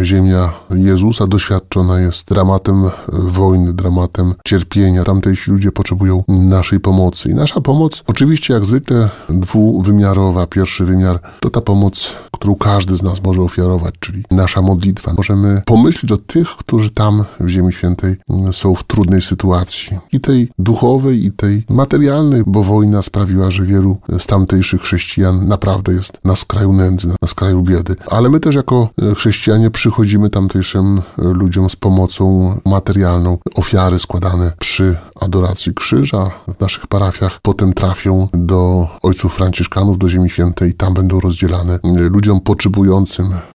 ziemia Jezusa doświadczona jest dramatem wojny, dramatem cierpienia. Tamtejsi ludzie potrzebują naszej pomocy. I nasza pomoc, oczywiście jak zwykle dwuwymiarowa. Pierwszy wymiar to ta pomoc, którą każdy z nas może ofiarować, czyli nasza modlitwa. Możemy pomyśleć o tych, którzy tam w Ziemi Świętej są w trudnej sytuacji. I tej duchowej, i tej materialnej, bo wojna sprawiła, że wielu z tamtejszych chrześcijan naprawdę jest na skraju nędzy, na skraju biedy. Ale my też jako chrześcijanie przychodzimy tamtejszym ludziom z pomocą materialną. Ofiary składane przy adoracji krzyża w naszych parafiach potem trafią do ojców franciszkanów, do Ziemi Świętej i tam będą rozdzielane ludziom potrzebującym.